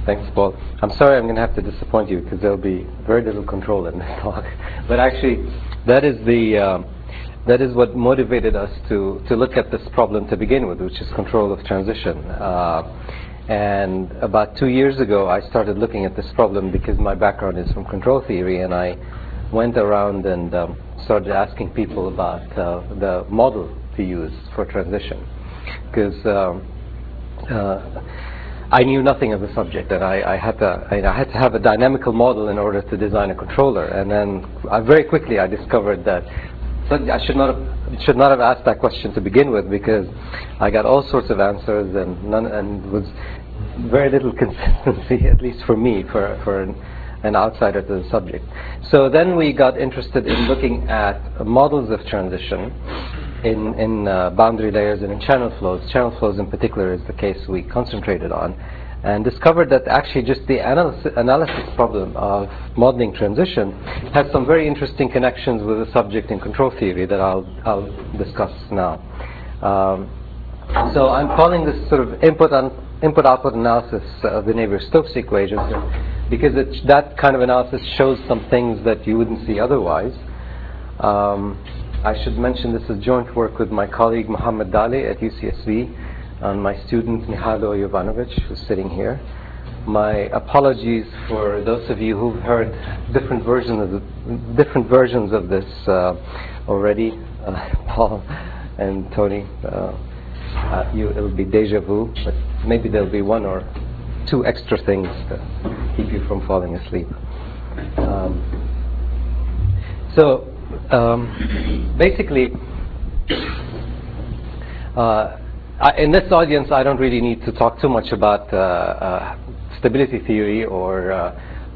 Thanks, Paul. I'm sorry I'm going to have to disappoint you because there'll be very little control in this talk. But actually, that is what motivated us to look at this problem to begin with, which is control of transition. And about 2 years ago, I started looking at this problem because my background is from control theory, and I went around and started asking people about the model to use for transition. Because I knew nothing of the subject, and I had to have a dynamical model in order to design a controller. And then very quickly I discovered that I should not have asked that question to begin with, because I got all sorts of answers and was very little consistency, at least for me, for an outsider to the subject. So then we got interested in looking at models of transition in boundary layers and in channel flows. Channel flows in particular is the case we concentrated on, and discovered that actually just the analysis problem of modeling transition has some very interesting connections with the subject in control theory that I'll discuss now. So I'm calling this sort of input-output analysis of the Navier-Stokes equations, because that kind of analysis shows some things that you wouldn't see otherwise. I should mention this is joint work with my colleague Mohammed Dali at UCSB and my student Mihailo Jovanovic, who's sitting here. My apologies for those of you who've heard different versions of this already. Paul and Tony, it'll be deja vu, but maybe there'll be one or two extra things to keep you from falling asleep. Basically, in this audience, I don't really need to talk too much about stability theory or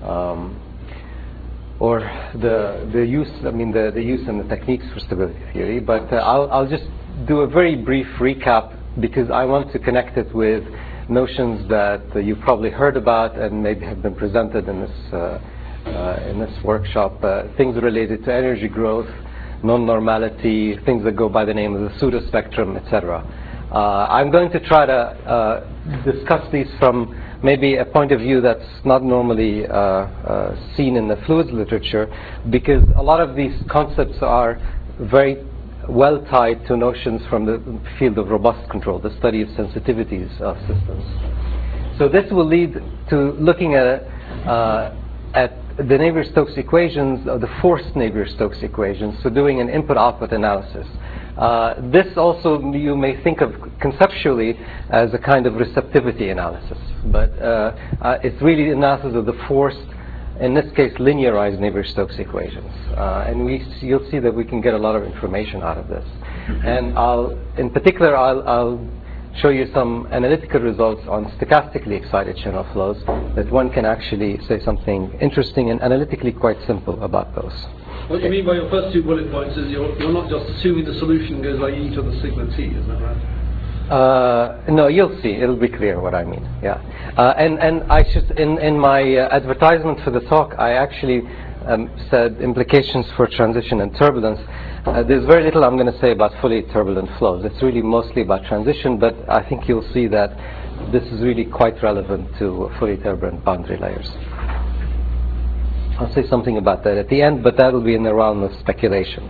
the use. I mean, the use and the techniques for stability theory. But I'll just do a very brief recap, because I want to connect it with notions that you've probably heard about and maybe have been presented in this workshop, things related to energy growth, non-normality, things that go by the name of the pseudo-spectrum, etc. I'm going to try to discuss these from maybe a point of view that's not normally seen in the fluids literature, because a lot of these concepts are very well tied to notions from the field of robust control, the study of sensitivities of systems. So this will lead to looking at the Navier-Stokes equations, the forced Navier-Stokes equations, so doing an input-output analysis. This also you may think of conceptually as a kind of receptivity analysis, but it's really analysis of the forced, in this case, linearized Navier-Stokes equations. And you'll see that we can get a lot of information out of this. And in particular, I'll show you some analytical results on stochastically excited channel flows that one can actually say something interesting and analytically quite simple about those. What you mean by your first two bullet points is you're not just assuming the solution goes by e to the sigma t, is that right? No, you'll see. It'll be clear what I mean. Yeah, and I should in my advertisement for the talk, I actually said implications for transition and turbulence. There's very little I'm going to say about fully turbulent flows. It's really mostly about transition, but I think you'll see that this is really quite relevant to fully turbulent boundary layers. I'll say something about that at the end, but that will be in the realm of speculation.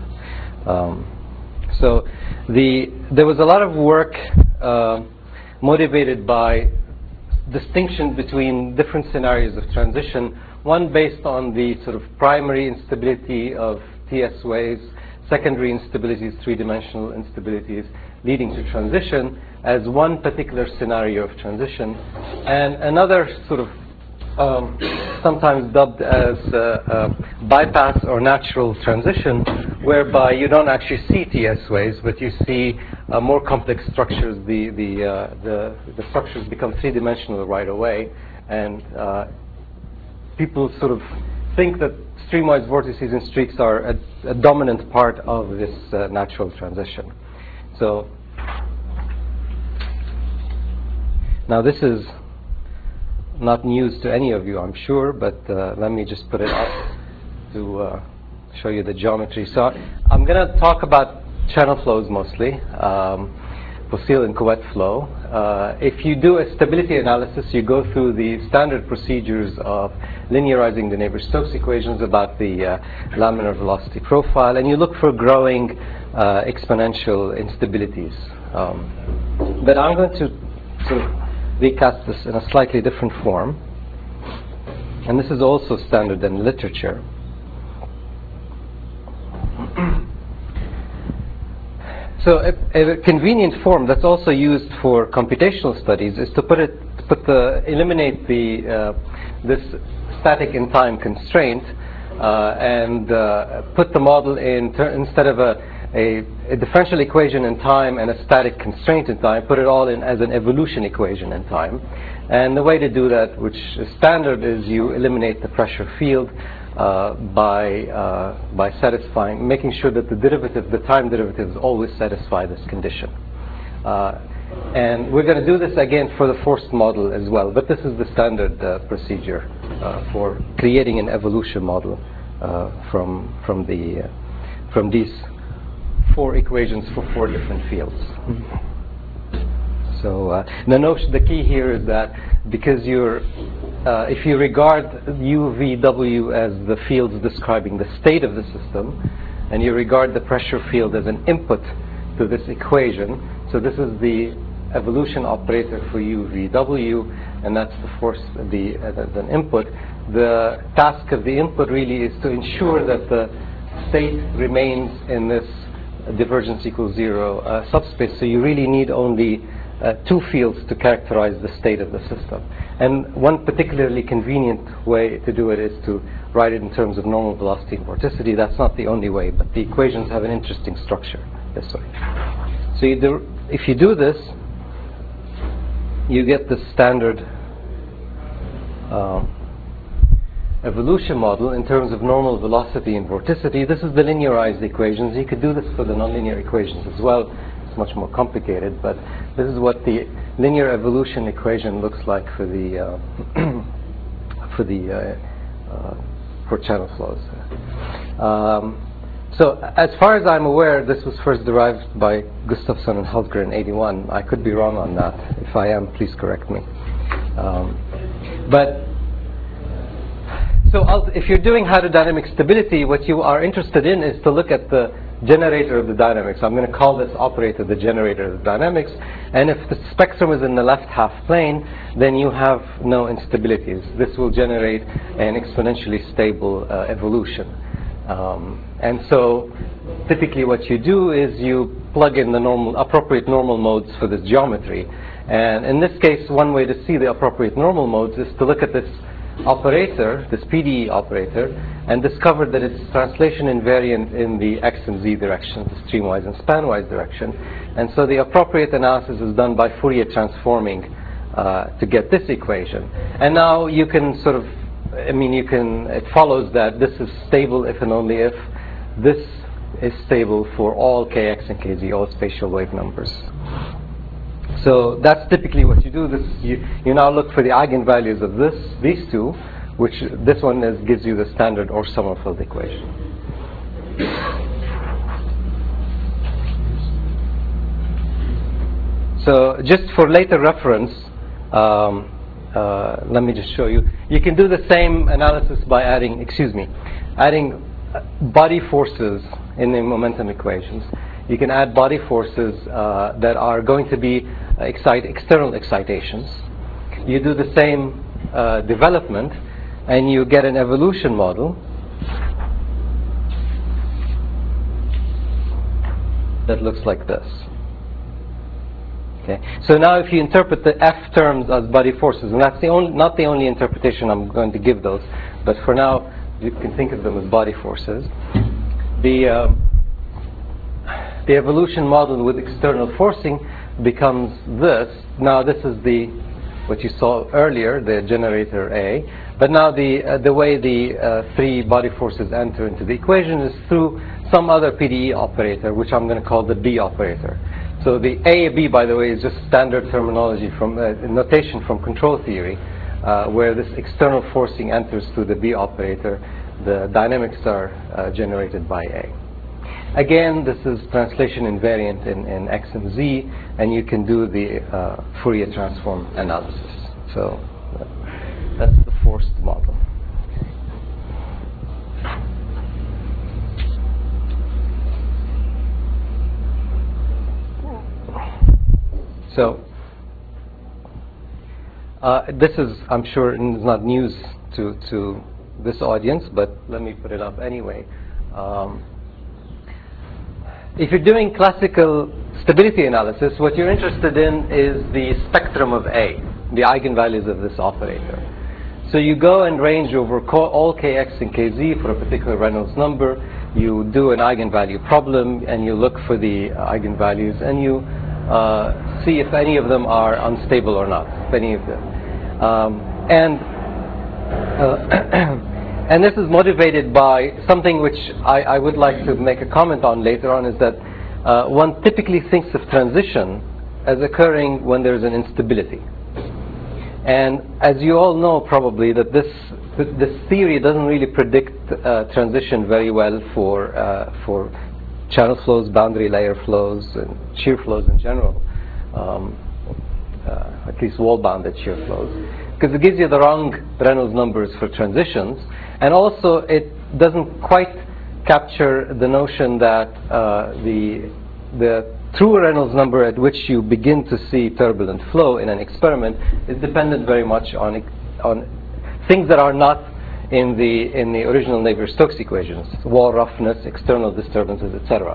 So there was a lot of work motivated by distinction between different scenarios of transition, one based on the sort of primary instability of TS waves, secondary instabilities, three-dimensional instabilities leading to transition as one particular scenario of transition, and another sort of sometimes dubbed as bypass or natural transition, whereby you don't actually see TS waves, but you see more complex structures. The structures become three-dimensional right away, and people sort of think that streamwise vortices and streaks are a dominant part of this natural transition. So now this is not news to any of you, I'm sure, but let me just put it up to show you the geometry. So I'm going to talk about channel flows mostly, Poiseuille wet flow. If you do a stability analysis, you go through the standard procedures of linearizing the Navier-Stokes equations about the laminar velocity profile, and you look for growing exponential instabilities. But I'm going to sort of recast this in a slightly different form, and this is also standard in literature. So a convenient form that's also used for computational studies is to eliminate this static in time constraint and put the model in instead of a differential equation in time and a static constraint in time, put it all in as an evolution equation in time. And the way to do that, which is standard, is you eliminate the pressure field by satisfying, making sure that the time derivatives always satisfy this condition. And we're going to do this again for the forced model as well, but this is the standard procedure for creating an evolution model from these 4 equations for 4 different fields. So the key here is that because if you regard U, V, W as the fields describing the state of the system, and you regard the pressure field as an input to this equation, so this is the evolution operator for U, V, W, and that's the force as an input. The task of the input really is to ensure that the state remains in this divergence equals 0 subspace, so you really need only 2 fields to characterize the state of the system. And one particularly convenient way to do it is to write it in terms of normal velocity and vorticity. That's not the only way, but the equations have an interesting structure this way. So if you do this, you get the standard evolution model in terms of normal velocity and vorticity. This is the linearized equations. You could do this for the nonlinear equations as well. It's much more complicated, but this is what the linear evolution equation looks like for the for channel flows. So as far as I'm aware, this was first derived by Gustafsson and Heltgren in '81. I could be wrong on that. If I am, please correct me. So if you're doing hydrodynamic stability, what you are interested in is to look at the generator of the dynamics. I'm going to call this operator the generator of the dynamics. And if the spectrum is in the left half plane, then you have no instabilities. This will generate an exponentially stable evolution. And so typically what you do is you plug in the appropriate normal modes for this geometry. And in this case, one way to see the appropriate normal modes is to look at this operator, this PDE operator, and discover that it's translation invariant in the x and z direction, the streamwise and spanwise direction. And so the appropriate analysis is done by Fourier transforming to get this equation. And now you can sort of, it follows that this is stable if and only if this is stable for all kx and kz, all spatial wave numbers. So that's typically what you do. You now look for the eigenvalues of these two, which this one gives you the standard or Sommerfeld equation. So just for later reference, let me just show you. You can do the same analysis by adding body forces in the momentum equations. You can add body forces that are going to be external excitations. You do the same development, and you get an evolution model that looks like this. Okay. So now if you interpret the F terms as body forces, and that's not the only interpretation I'm going to give those, but for now you can think of them as body forces. The evolution model with external forcing becomes this. Now this is what you saw earlier, the generator A. But now the way the 3 body forces enter into the equation is through some other PDE operator, which I'm going to call the B operator. So the A-B, by the way, is just standard terminology from notation from control theory, where this external forcing enters through the B operator. The dynamics are generated by A. Again, this is translation invariant in X and Z, and you can do the Fourier transform analysis. So that's the forced model. So this is, I'm sure, is not news to this audience, but let me put it up anyway. If you're doing classical stability analysis, what you're interested in is the spectrum of A, the eigenvalues of this operator. So you go and range over all kx and kz for a particular Reynolds number. You do an eigenvalue problem, and you look for the eigenvalues, and you see if any of them are unstable or not, if any of them. And this is motivated by something which I would like to make a comment on later on, is that one typically thinks of transition as occurring when there's an instability. And as you all know probably, that this theory doesn't really predict transition very well for channel flows, boundary layer flows, and shear flows in general, at least wall-bounded shear flows, because it gives you the wrong Reynolds numbers for transitions, and also it doesn't quite capture the notion that the true Reynolds number at which you begin to see turbulent flow in an experiment is dependent very much on things that are not in the original Navier-Stokes equations: wall roughness, external disturbances, etc.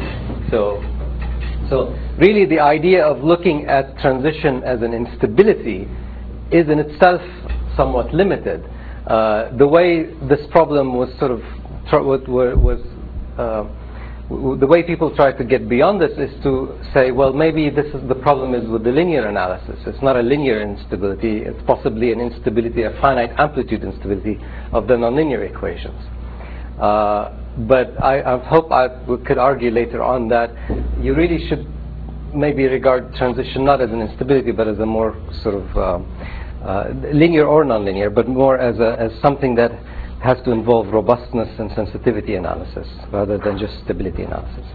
So really the idea of looking at transition as an instability is in itself somewhat limited. The way this problem was sort of the way people try to get beyond this is to say, well, maybe the problem is with the linear analysis. It's not a linear instability. It's possibly an instability, a finite amplitude instability of the nonlinear equations. But I hope we could argue later on that you really should maybe regard transition not as an instability, but as a more sort of linear or nonlinear, but more as something that has to involve robustness and sensitivity analysis rather than just stability analysis.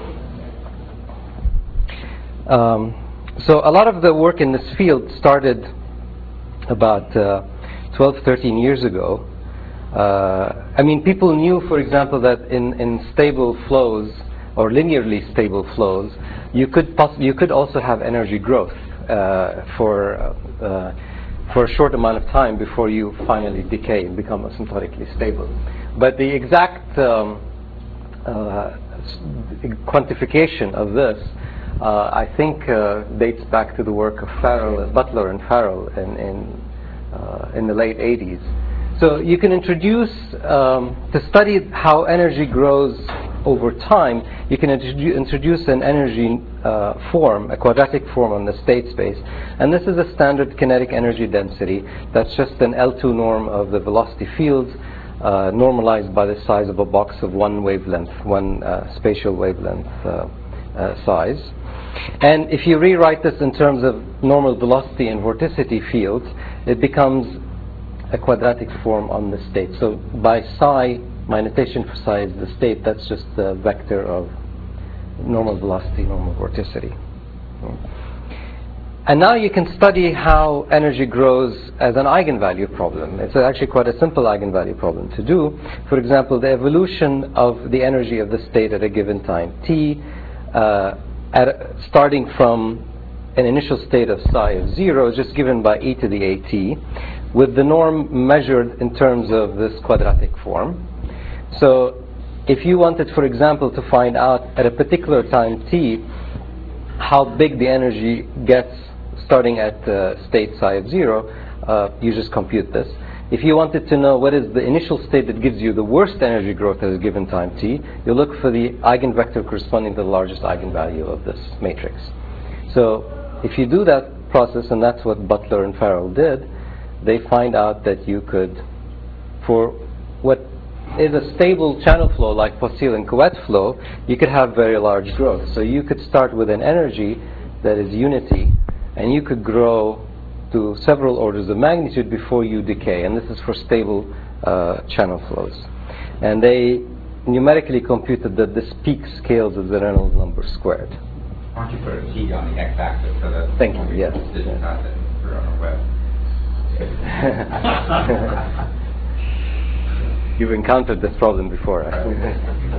So a lot of the work in this field started about 12, 13 years ago. I mean, people knew, for example, that in stable flows or linearly stable flows, you could also have energy growth for a short amount of time before you finally decay and become asymptotically stable. But the exact quantification of this, I think, dates back to the work of Butler and Farrell in the late 80s. So you can introduce, to study how energy grows over time, you can introduce an energy form, a quadratic form on the state space. And this is a standard kinetic energy density. That's just an L2 norm of the velocity fields, normalized by the size of a box of one wavelength, one spatial wavelength size. And if you rewrite this in terms of normal velocity and vorticity fields, it becomes a quadratic form on the state. So by psi, my notation for psi is the state. That's just the vector of normal velocity, normal vorticity. And now you can study how energy grows as an eigenvalue problem. It's actually quite a simple eigenvalue problem to do. For example, the evolution of the energy of the state at a given time t, starting from an initial state of psi of 0 is just given by e to the at, with the norm measured in terms of this quadratic form. So if you wanted, for example, to find out at a particular time t how big the energy gets starting at state psi of 0, you just compute this. If you wanted to know what is the initial state that gives you the worst energy growth at a given time t, you look for the eigenvector corresponding to the largest eigenvalue of this matrix. So if you do that process, and that's what Butler and Farrell did, they find out that you could, for what is a stable channel flow like Poiseuille and Couette flow, you could have very large growth. So you could start with an energy that is unity, and you could grow to several orders of magnitude before you decay. And this is for stable channel flows. And they numerically computed that this peak scales as the Reynolds number squared. Why don't you put a T on the x-axis so that Thank you, yes. digitize it for on our web. You've encountered this problem before, actually.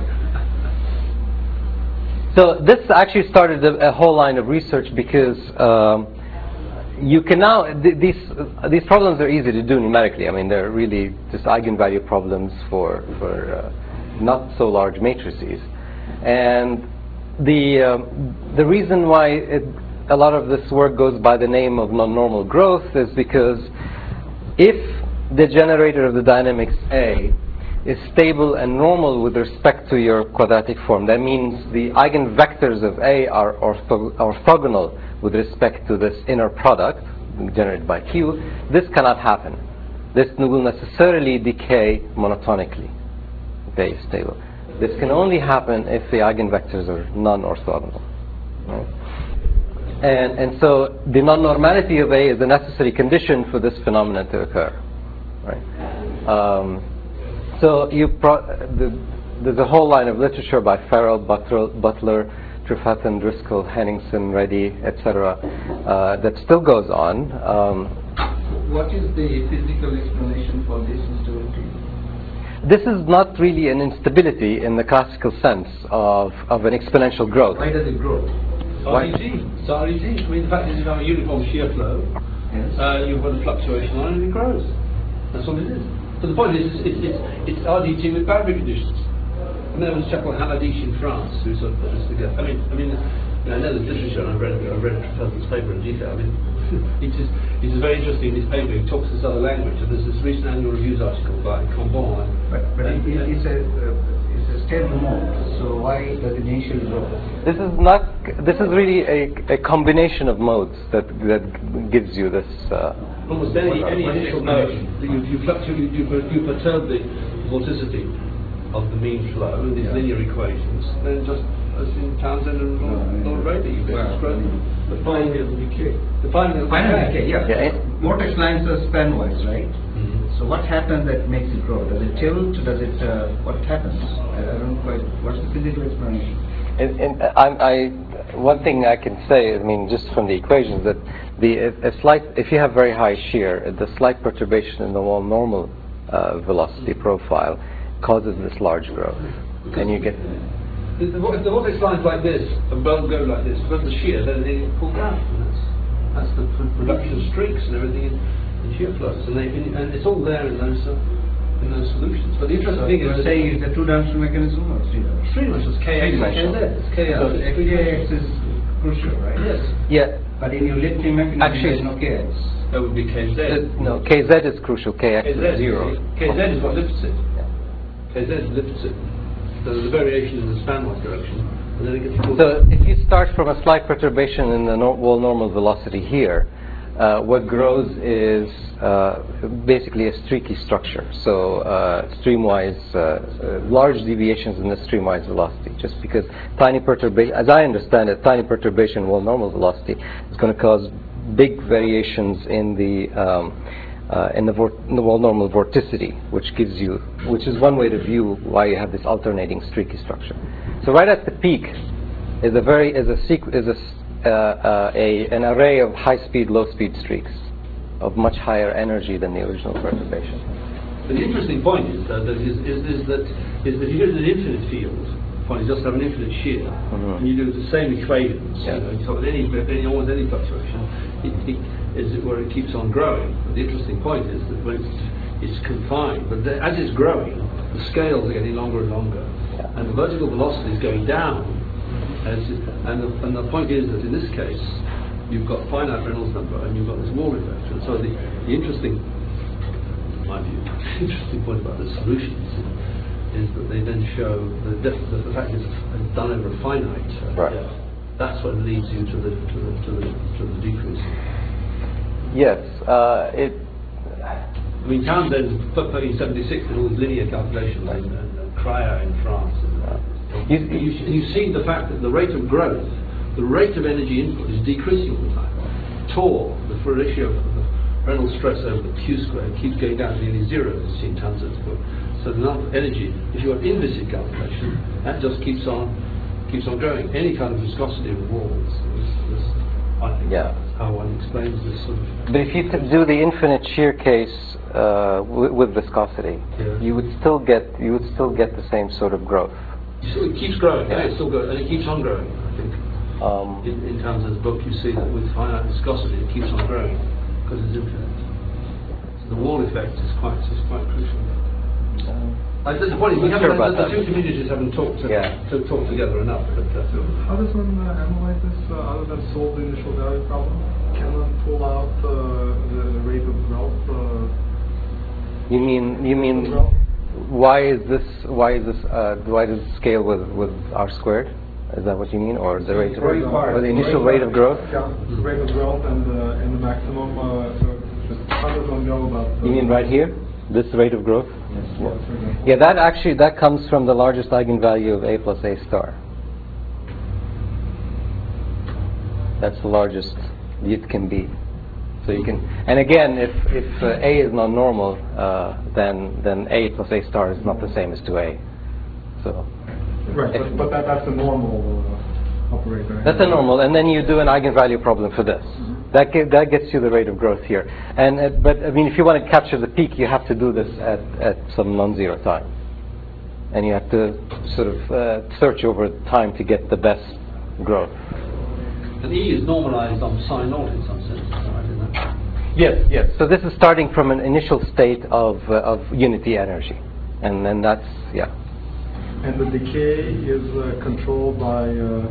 So this actually started a whole line of research because you can now, these problems are easy to do numerically. I mean, they're really just eigenvalue problems for not so large matrices. And the reason why a lot of this work goes by the name of non-normal growth is because if the generator of the dynamics A is stable and normal with respect to your quadratic form, that means the eigenvectors of A are orthogonal with respect to this inner product generated by Q, this cannot happen. This will necessarily decay monotonically. Okay, stable. This can only happen if the eigenvectors are non-orthogonal. Right? And so the non-normality of A is a necessary condition for this phenomenon to occur. Right? So there's a whole line of literature by Farrell, Butler, Trefethen, Driscoll, Henningsen, Reddy, etc. That still goes on. What is the physical explanation for this instability? This is not really an instability in the classical sense of an exponential growth. Why does it grow? RDG. It's RDG. I mean, the fact is, if you have a uniform shear flow, Yes. You've got a fluctuation on it and it grows. That's all it is. So the point is, it's RDG with boundary conditions. And there was a chap called Hamadich in France who sort of put this together. I mean, I know there's literature, and I read Trefethen's paper in detail. I mean, it's very interesting. This paper he talks this other language, and there's this recent annual reviews article by Cambon. But it's a stable mode. So why does it initially grow? This is really a combination of modes that gives you this. Almost any initial mode, you perturb the vorticity of the mean flow in these linear equations, then just as in Townsend and Lord Rayleigh, you get growth. The final decay. The final decay, yeah. Vortex lines are span-wise, right? Mm-hmm. So what happens that makes it grow? Does it tilt? Does it? What happens? I don't quite. What's the physical explanation? One thing I can say, I mean, just from the equations, that if you have very high shear, the slight perturbation in the wall normal velocity profile causes this large growth, and you get. If the vortex lines like this and both go like this, because the shear, then they pull down. And that's the production of streaks and everything in shear flows, and it's all there in those solutions. But the interesting thing is, you're saying is the two-dimensional mechanism or three-dimensional? Three-dimensional. It's KX and KZ. It's KX. So KX is crucial, right? Yes. Yeah. But in your lifting mechanism, there's no KX. That would be KZ. No, KZ is crucial. KX is 0. KZ is what lifts it. KZ lifts it. So the variation in the span-wise direction, and then it gets pulled. So if you start from a slight perturbation in the wall normal velocity here, what grows is basically a streaky structure. So streamwise, large deviations in the streamwise velocity, just because tiny perturbation, as I understand it, tiny perturbation in wall normal velocity is going to cause big variations in the wall normal vorticity, which is one way to view why you have this alternating streaky structure. So right at the peak is an array of high-speed, low-speed streaks of much higher energy than the original perturbation. But the interesting point is that if you go to an infinite field, you just have an infinite shear, and you do the same equations, so almost any fluctuation, it keeps on growing. But the interesting point is that when it's confined, but as it's growing, the scales are getting longer and longer, and the vertical velocity is going down. And the point is that in this case, you've got finite Reynolds number and you've got this wall effect. And so the interesting, in my view, interesting point about the solutions is that they then show the fact is it's done over a finite. That's what leads you to the decrease. Yes, I mean, Townsend in '76 did all these linear calculations, and Cryer in France. You see the fact that the rate of growth, the rate of energy input is decreasing all the time. Tau, the ratio of the Reynolds stress over the Q squared keeps going down to nearly zero, as seen Tansen's book. So the amount of energy, if you have inviscid calculation, that just keeps on growing. Any kind of viscosity of the walls is I think that's how one explains this sort of. But if you do the infinite shear case with viscosity, you would still get the same sort of growth. So it keeps growing. It's still growing, and it keeps on growing. I think. In terms of the book, you see that with finite viscosity, it keeps on growing because it's infinite. So the wall effect is quite crucial. The point is, the two communities haven't talked together enough. But, so how does one analyze this other than solve the initial value problem? Can one pull out the rate of growth? You mean why does it scale with R squared? Is that what you mean, or the rate of or the initial rate of growth? Yeah, the rate of growth and the maximum. So just how does one go about? You mean right here, this rate of growth? Yes. Yeah, that comes from the largest eigenvalue of A plus A star. That's the largest it can be. So you can, and again, if A is not normal, then A plus A star is not the same as 2A. So. Right, but that's a normal operator. Right? That's a normal, and then you do an eigenvalue problem for this. Mm-hmm. That gets you the rate of growth here. And but I mean, if you want to capture the peak, you have to do this at some non-zero time, and you have to sort of search over time to get the best growth. And E is normalized on psi naught in some sense, isn't it? Yes. So this is starting from an initial state of unity energy, and then that's And the decay is controlled by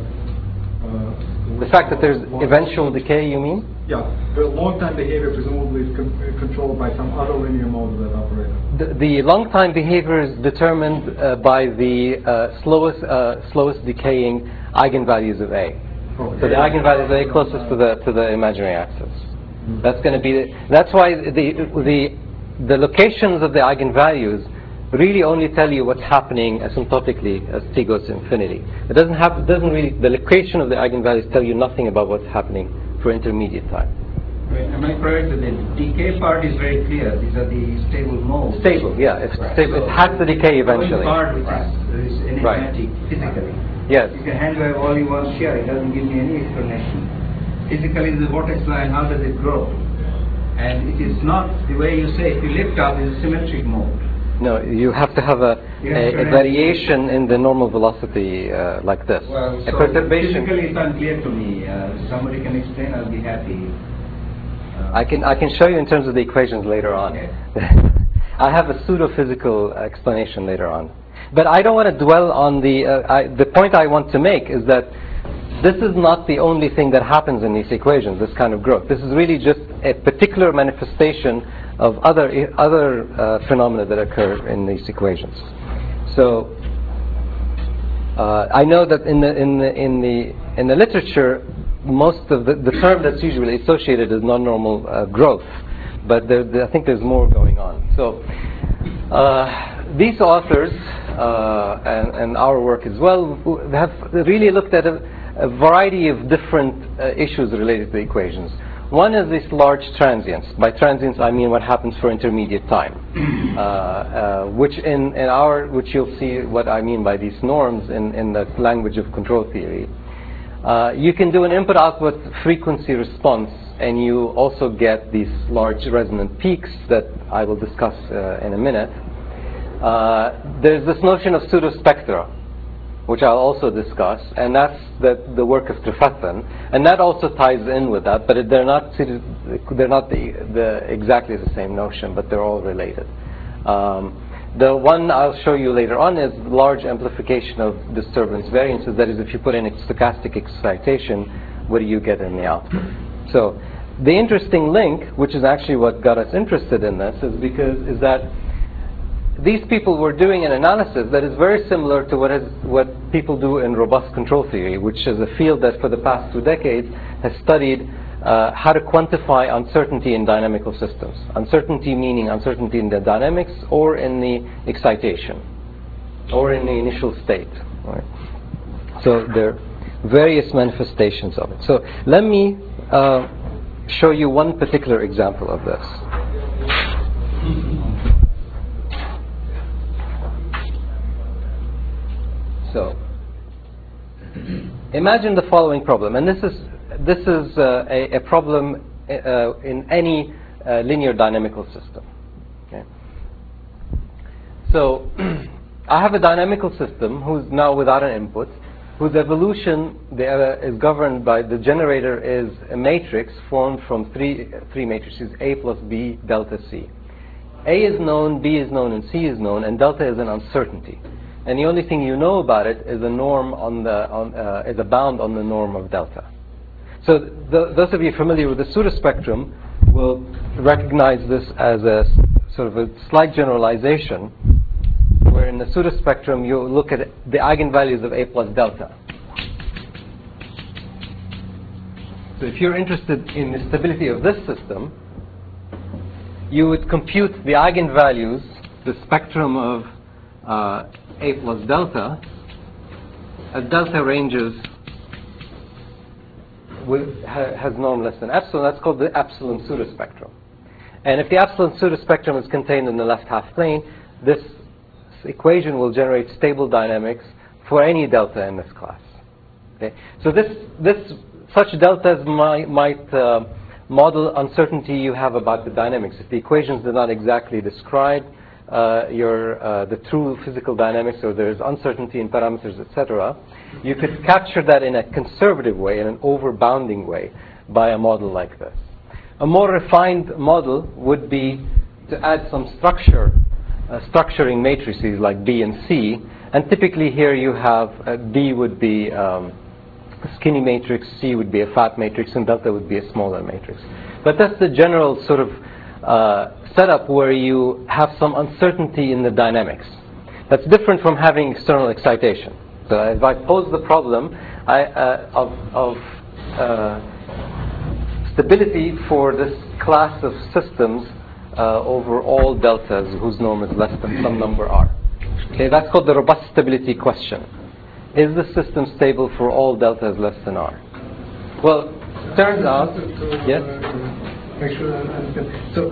the fact that there's eventual decay, you mean? Yeah, the long-time behavior presumably is controlled by some other linear mode of that operator. The long-time behavior is determined by the slowest decaying eigenvalues of A. Okay. So the eigenvalues of A closest to the imaginary axis. Mm-hmm. That's going to be that's why the locations of the eigenvalues really only tell you what's happening asymptotically as t goes to infinity. It doesn't really, the location of the eigenvalues tell you nothing about what's happening for intermediate time. Right. Am I correct that the decay part is very clear? These are the stable modes. Stable, yeah. It's stable. It has to decay eventually. The part which is enigmatic physically. Yes. You can hand wave all you want here. It doesn't give me any explanation. Physically, the vortex line, how does it grow? And it is not the way you say. If you lift up, it's a symmetric mode. No, you have to have a variation in the normal velocity like this. Well, a perturbation. Physically, it's unclear to me. Somebody can explain. I'll be happy. I can show you in terms of the equations later on. Okay. I have a pseudo-physical explanation later on. But I don't want to dwell on the point I want to make is that this is not the only thing that happens in these equations, this kind of growth. This is really just a particular manifestation of other phenomena that occur in these equations. So I know that in the literature, most of the term that's usually associated is non-normal growth, but I think there's more going on. So these authors and our work as well have really looked at a variety of different issues related to the equations. One is these large transients. By transients, I mean what happens for intermediate time, which you'll see what I mean by these norms in the language of control theory. You can do an input-output frequency response, and you also get these large resonant peaks that I will discuss in a minute. There's this notion of pseudospectra, which I'll also discuss, and that's the work of Trefethen, and that also ties in with that, but they're not exactly the same notion, but they're all related. The one I'll show you later on is large amplification of disturbance variances. That is, if you put in a stochastic excitation, what do you get in the output? So the interesting link, which is actually what got us interested in this, is that these people were doing an analysis that is very similar to what people do in robust control theory, which is a field that for the past 2 decades has studied how to quantify uncertainty in dynamical systems. Uncertainty meaning uncertainty in the dynamics or in the excitation or in the initial state. Right? So there are various manifestations of it. So let me show you one particular example of this. So, imagine the following problem, and this is a problem in any linear dynamical system. Okay? So, I have a dynamical system who's now without an input, whose evolution is governed by the generator is a matrix formed from three matrices, A plus B delta C. A is known, B is known, and C is known, and delta is an uncertainty. And the only thing you know about it is a norm is a bound on the norm of delta. So those of you familiar with the pseudospectrum will recognize this as a sort of a slight generalization, where in the pseudospectrum you look at the eigenvalues of A plus delta. So if you're interested in the stability of this system, you would compute the eigenvalues, the spectrum of A plus delta, as delta ranges has norm less than epsilon. That's called the epsilon pseudospectrum. And if the epsilon pseudospectrum is contained in the left half plane, this equation will generate stable dynamics for any delta in this class. Okay? So such deltas might model uncertainty you have about the dynamics. If the equations do not exactly describe the true physical dynamics, or there's uncertainty in parameters, etc., you could capture that in a conservative way, in an overbounding way, by a model like this. A more refined model would be to add some structuring matrices like B and C, and typically here you have B would be a skinny matrix, C would be a fat matrix, and delta would be a smaller matrix. But that's the general sort of setup where you have some uncertainty in the dynamics. That's different from having external excitation. So if I pose the problem of stability for this class of systems over all deltas whose norm is less than some number r. Okay, that's called the robust stability question. Is the system stable for all deltas less than r? Well, turns out, yes? Make sure I understand. So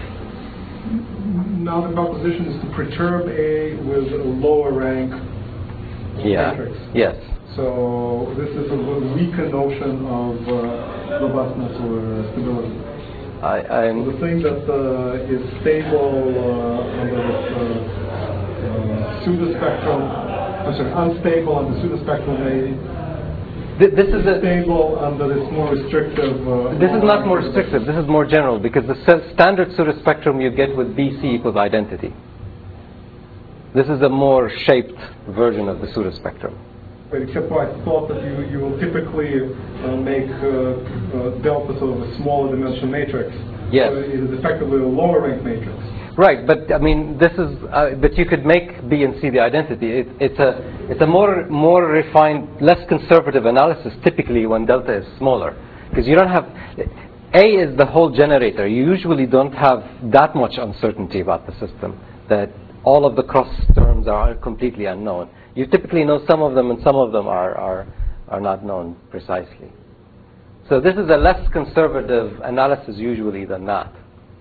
now the proposition is to perturb A with a lower rank matrix. Yes. So this is a weaker notion of robustness or stability. The thing that is stable under this pseudospectrum, unstable under the pseudospectrum, this is stable under this more restrictive. This is not more restrictive. This is more general, because the standard pseudospectrum you get with BC equals identity. This is a more shaped version of the pseudospectrum. Except I thought that you will typically make delta sort of a smaller dimension matrix. Yes. So it is effectively a lower rank matrix. Right, but I mean, this is. But you could make B and C the identity. It's a more refined, less conservative analysis. Typically, when delta is smaller, because you don't have. A is the whole generator. You usually don't have that much uncertainty about the system, that all of the cross terms are completely unknown. You typically know some of them, and some of them are not known precisely. So this is a less conservative analysis usually than that.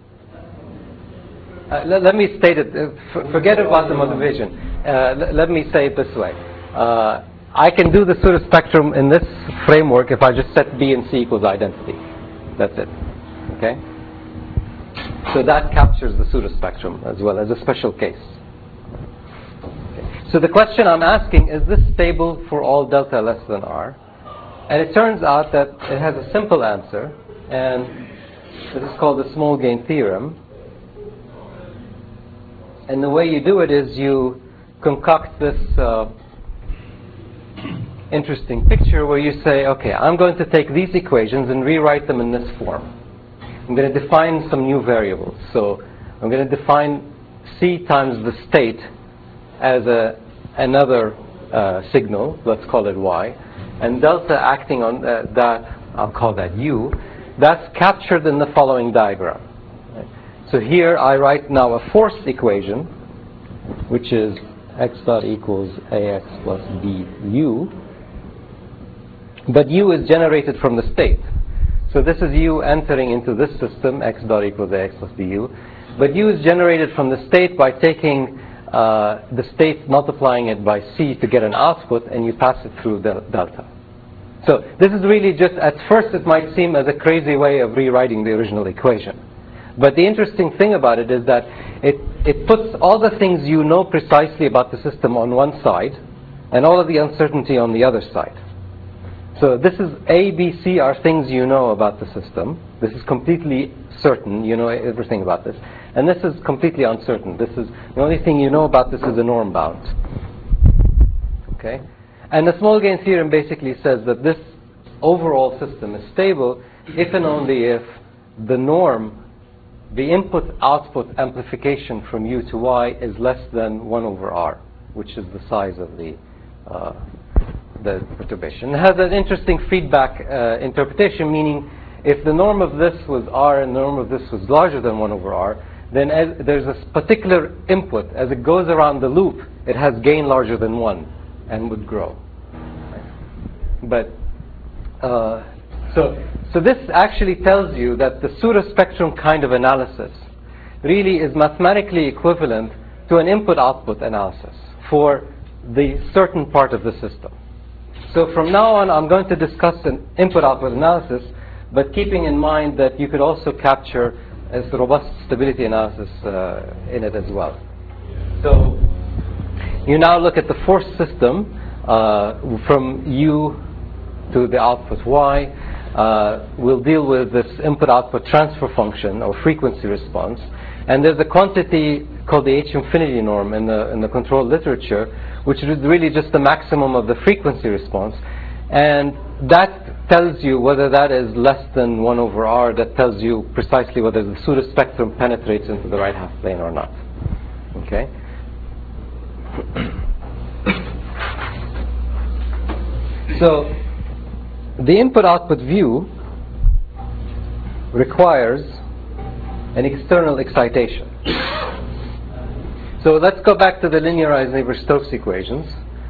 Let me state it. Forget about the motivation. Let me say it this way. I can do the pseudospectrum in this framework if I just set B and C equals identity. That's it. Okay? So that captures the pseudospectrum as well as a special case. Okay. So the question I'm asking, is this stable for all delta less than r? And it turns out that it has a simple answer, and this is called the small gain theorem. And the way you do it is you concoct this interesting picture where you say, okay, I'm going to take these equations and rewrite them in this form. I'm going to define some new variables. So I'm going to define C times the state as another signal, let's call it Y, and delta acting on that, I'll call that U. That's captured in the following diagram. So here I write now a force equation, which is x dot equals ax plus bu. But u is generated from the state. So this is U entering into this system, x dot equals ax plus bu. But U is generated from the state by taking the state, multiplying it by C to get an output, and you pass it through delta. So this is really just, at first it might seem as a crazy way of rewriting the original equation. But the interesting thing about it is that it puts all the things you know precisely about the system on one side, and all of the uncertainty on the other side. So this is A, B, C are things you know about the system. This is completely certain, you know everything about this. And this is completely uncertain. This is, the only thing you know about this is the norm bound. Okay? And the small gain theorem basically says that this overall system is stable if and only if the norm, the input-output amplification from U to Y is less than 1 over R, which is the size of the perturbation. It has an interesting feedback interpretation, meaning if the norm of this was R and the norm of this was larger than 1 over R, then as there's a particular input. As it goes around the loop, it has gain larger than 1 and would grow. But so this actually tells you that the pseudospectrum kind of analysis really is mathematically equivalent to an input-output analysis for the certain part of the system. So from now on, I'm going to discuss an input-output analysis, but keeping in mind that you could also capture a robust stability analysis in it as well. So you now look at the force system from U to the output Y. We'll deal with this input-output transfer function or frequency response. And there's a quantity called the H infinity norm in the control literature, which is really just the maximum of the frequency response. And that tells you whether that is less than 1 over R. That tells you precisely whether the pseudospectrum penetrates into the right half plane or not. Okay? So the input-output view requires an external excitation. So let's go back to the linearized Navier-Stokes equations.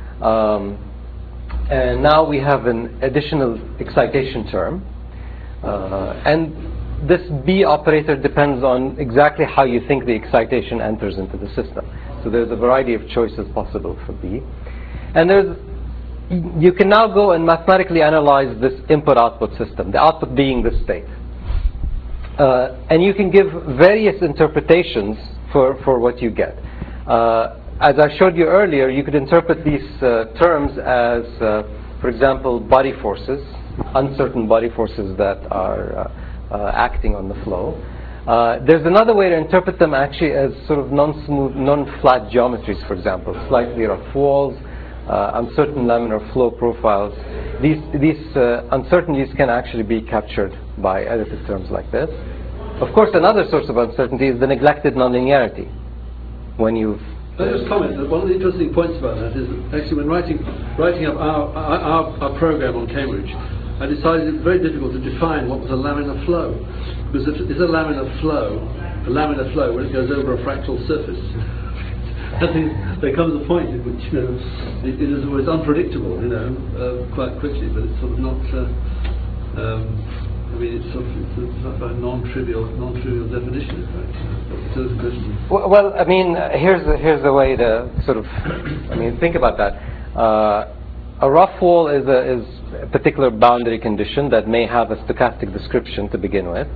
And now we have an additional excitation term. And this B operator depends on exactly how you think the excitation enters into the system. So there's a variety of choices possible for B. And you can now go and mathematically analyze this input-output system, the output being the state. And you can give various interpretations for what you get. As I showed you earlier, you could interpret these terms as, for example, body forces, uncertain body forces that are acting on the flow. There's another way to interpret them actually as sort of non-smooth, non-flat geometries, for example, slightly rough walls, uncertain laminar flow profiles. These uncertainties can actually be captured by additive terms like this. Of course, another source of uncertainty is the neglected nonlinearity. When you've Let me just comment that one of the interesting points about that is that actually when writing up our program on Cambridge, I decided it was very difficult to define what was a laminar flow. Because is a laminar flow when it goes over a fractal surface? I think there comes a point in which it is always unpredictable, quite quickly, but it's sort of not. It's a non-trivial definition, in fact. Well, I mean, here's a way to sort of, think about that. A rough wall is a particular boundary condition that may have a stochastic description to begin with.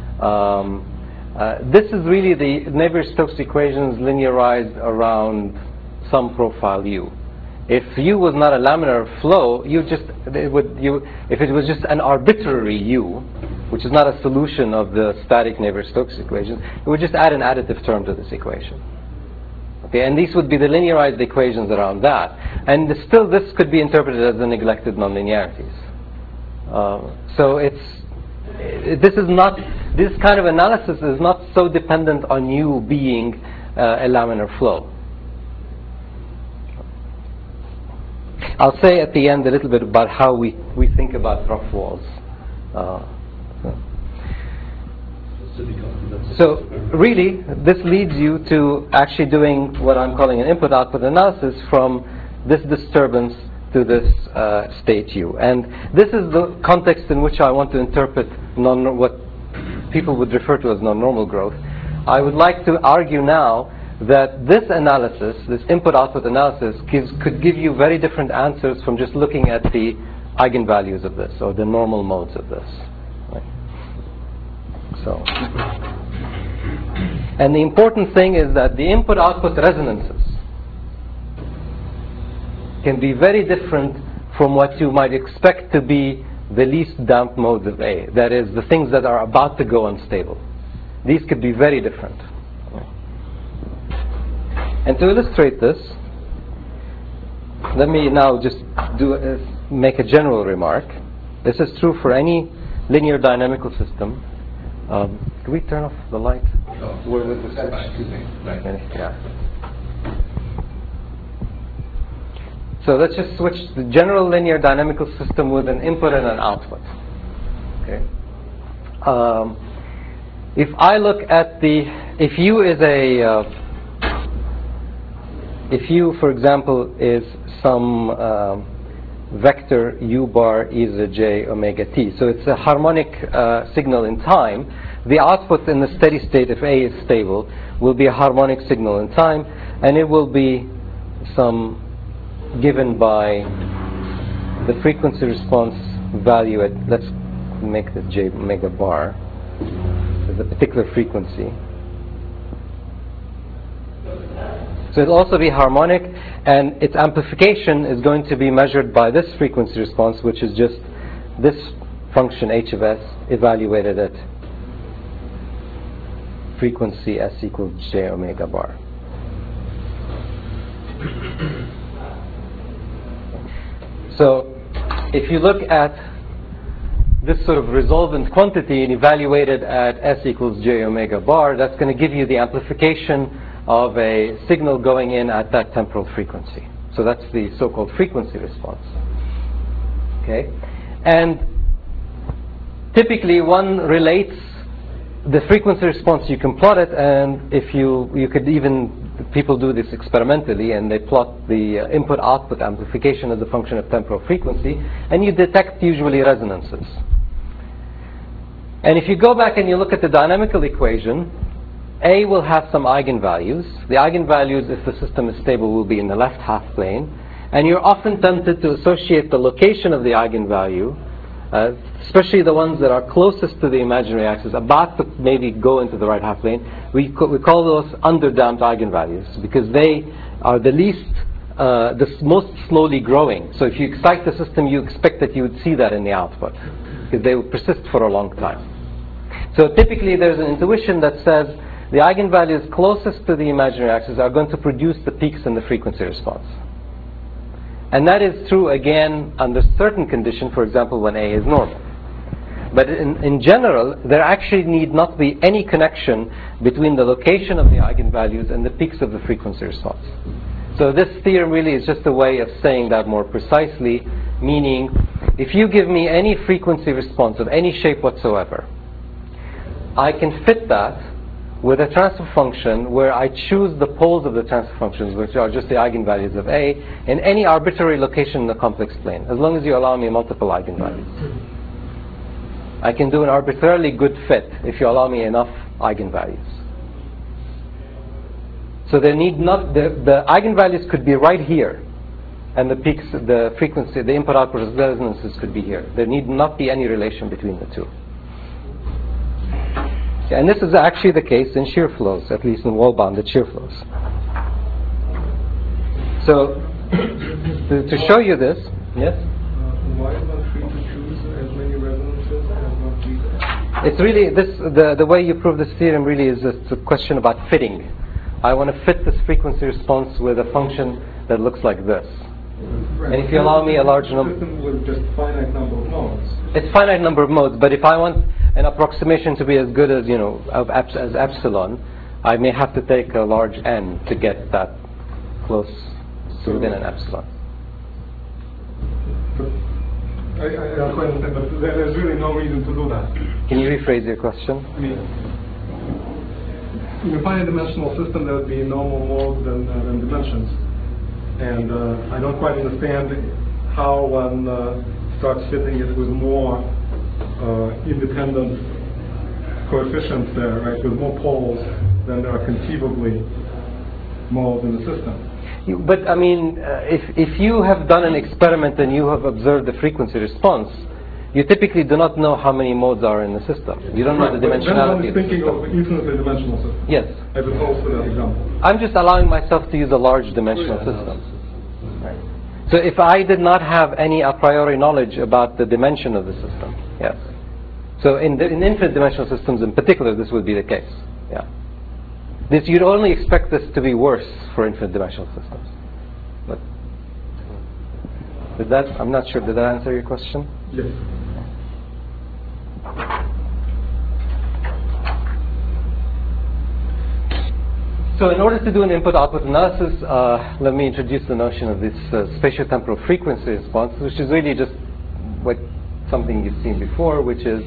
This is really the Navier-Stokes equations linearized around some profile U. If U was not a laminar flow, if it was just an arbitrary U, which is not a solution of the static Navier-Stokes equation, it would just add an additive term to this equation. Okay, and these would be the linearized equations around that. And still, this could be interpreted as the neglected nonlinearities. So this kind of analysis is not so dependent on U being a laminar flow. I'll say at the end a little bit about how we think about rough walls. So really, this leads you to actually doing what I'm calling an input-output analysis from this disturbance to this state U. And this is the context in which I want to interpret what people would refer to as non-normal growth, I would like to argue now that this analysis, this input-output analysis, could give you very different answers from just looking at the eigenvalues of this, or the normal modes of this. Right? So, and the important thing is that the input-output resonances can be very different from what you might expect to be the least damped modes of A. That is, the things that are about to go unstable. These could be very different. And to illustrate this, let me now just make a general remark. This is true for any linear dynamical system. Can we turn off the light? Where with the switch? Yeah. So let's just switch the general linear dynamical system with an input and an output. Okay. If I look at if U, for example, is some vector U bar is j omega t, so it's a harmonic signal in time, the output in the steady state, if A is stable, will be a harmonic signal in time, and it will be some given by the frequency response value at, let's make this j omega bar, as a particular frequency. So it'll also be harmonic, and its amplification is going to be measured by this frequency response, which is just this function h of s evaluated at frequency s equals j omega bar. So if you look at this sort of resolvent quantity and evaluate it at s equals j omega bar, that's going to give you the amplification of a signal going in at that temporal frequency. So that's the so-called frequency response. Okay, and typically one relates the frequency response. You can plot it, and if you could even, people do this experimentally, and they plot the input-output amplification as a function of temporal frequency, and you detect usually resonances. And if you go back and you look at the dynamical equation, A will have some eigenvalues. The eigenvalues, if the system is stable, will be in the left half plane. And you're often tempted to associate the location of the eigenvalue, especially the ones that are closest to the imaginary axis, about to maybe go into the right half plane. We call those underdamped eigenvalues, because they are the least, the most slowly growing. So if you excite the system, you expect that you would see that in the output, because they will persist for a long time. So typically there's an intuition that says the eigenvalues closest to the imaginary axis are going to produce the peaks in the frequency response. And that is true, again, under certain conditions, for example, when A is normal. But in general, there actually need not be any connection between the location of the eigenvalues and the peaks of the frequency response. So this theorem really is just a way of saying that more precisely, meaning if you give me any frequency response of any shape whatsoever, I can fit that with a transfer function where I choose the poles of the transfer functions, which are just the eigenvalues of A, in any arbitrary location in the complex plane, as long as you allow me multiple eigenvalues. I can do an arbitrarily good fit if you allow me enough eigenvalues. So there need not, the eigenvalues could be right here, and the peaks, the frequency, the input-output resonances could be here. There need not be any relation between the two. And this is actually the case in shear flows, at least in wall-bounded shear flows. So, to show you this, yes? Why is one free to choose as many resonances as one free to? It's really, the way you prove this theorem really is just a question about fitting. I want to fit this frequency response with a function that looks like this. Right. And if you allow me a large number... system with just finite number of modes. It's finite number of modes, but if I want an approximation to be as good as, as epsilon, I may have to take a large n to get that close to within an epsilon. But I don't quite understand, but there's really no reason to do that. Can you rephrase your question? I mean, in a finite dimensional system, there would be no more modes than dimensions. And I don't quite understand how one starts fitting it with more independent coefficients there, right, with more poles than there are conceivably modes in the system. But I mean, if you have done an experiment and you have observed the frequency response, you typically do not know how many modes are in the system. You don't know the dimensionality of the thinking system. of infinitely dimensional system. Yes. As opposed to that example. I'm just allowing myself to use a large dimensional system. Right. So if I did not have any a priori knowledge about the dimension of the system, yes. So in infinite dimensional systems in particular, this would be the case. Yeah. You'd only expect this to be worse for infinite dimensional systems. But I'm not sure, did that answer your question? Yes. So in order to do an input-output analysis, let me introduce the notion of this spatiotemporal frequency response, which is really just something you've seen before, which is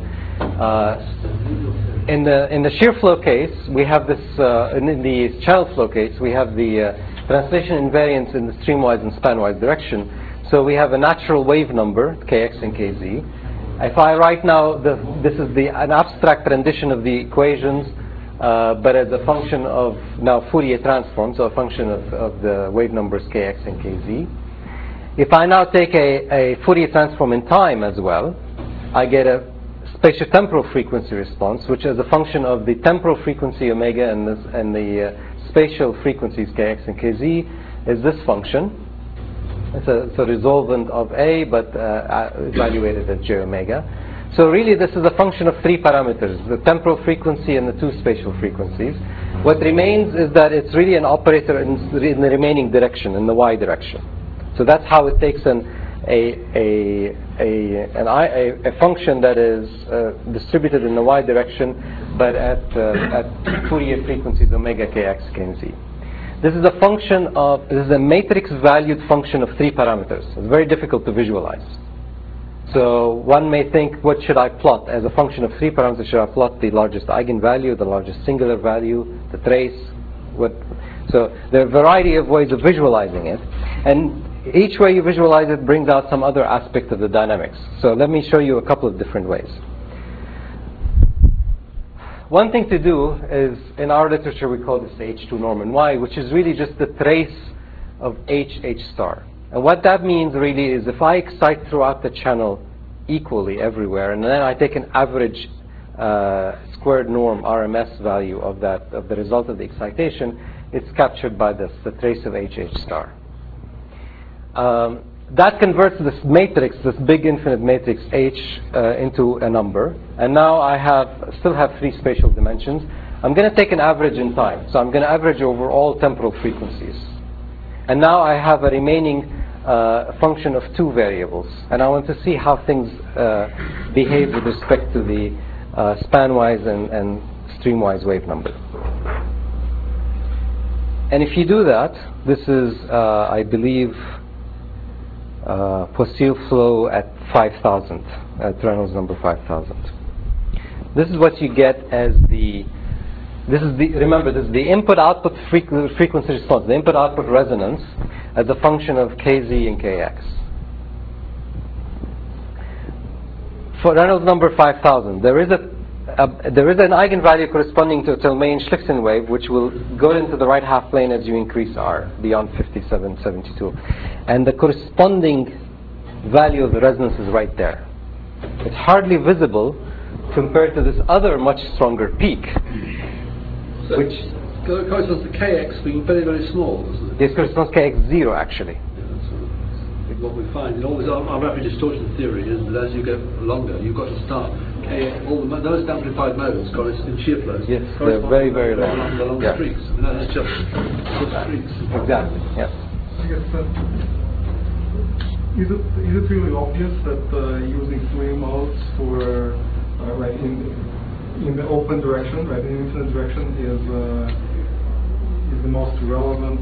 in the shear flow case, we have this, in the channel flow case, we have the translation invariance in the streamwise and spanwise direction. So we have a natural wave number, kx and kz. If I write now, this is an abstract rendition of the equations, but as a function of now Fourier transform, so a function of the wave numbers kx and kz. If I now take a Fourier transform in time as well, I get a spatiotemporal frequency response, which is a function of the temporal frequency omega and the spatial frequencies kx and kz is this function. It's a resolvent of A, but evaluated at j omega. So really this is a function of three parameters, the temporal frequency and the two spatial frequencies. What remains is that it's really an operator in the remaining direction, in the y direction. So that's how it takes a function that is distributed in the y direction, but at Fourier frequencies omega kx kz. This is a matrix valued function of three parameters. It's very difficult to visualize. So one may think, what should I plot? As a function of three parameters, should I plot the largest eigenvalue, the largest singular value, the trace? So there are a variety of ways of visualizing it. And each way you visualize it brings out some other aspect of the dynamics. So let me show you a couple of different ways. One thing to do is, in our literature we call this H2 norm and Y, which is really just the trace of H star. And what that means really is if I excite throughout the channel equally everywhere, and then I take an average squared norm RMS value of the result of the excitation, it's captured by this, the trace of H star. That converts this matrix, this big infinite matrix H, into a number. And now I still have three spatial dimensions. I'm going to take an average in time. So I'm going to average over all temporal frequencies. And now I have a remaining function of two variables. And I want to see how things behave with respect to the spanwise and streamwise wave number. And if you do that, this is, I believe, Poiseuille flow at 5,000, at Reynolds number 5,000. This is what you get as remember, this is the input-output frequency response, the input-output resonance as a function of kz and kx. For Reynolds number 5,000, there is an eigenvalue corresponding to a Tilmaen-Schlichten wave, which will go into the right half plane as you increase r beyond 5772, and the corresponding value of the resonance is right there. It's hardly visible compared to this other much stronger peak, so which corresponds to kx being very, very small, doesn't it? this corresponds to kx0 actually. What we find in all this, our rapid distortion theory is that as you go longer, you've got to start all the most amplified modes in shear flows. Yes, they're very, very long. The long Yeah. streaks. And that is just streaks. Exactly. Yes. I guess is it really obvious that using three modes for right in the open direction, right, in the infinite direction is the most relevant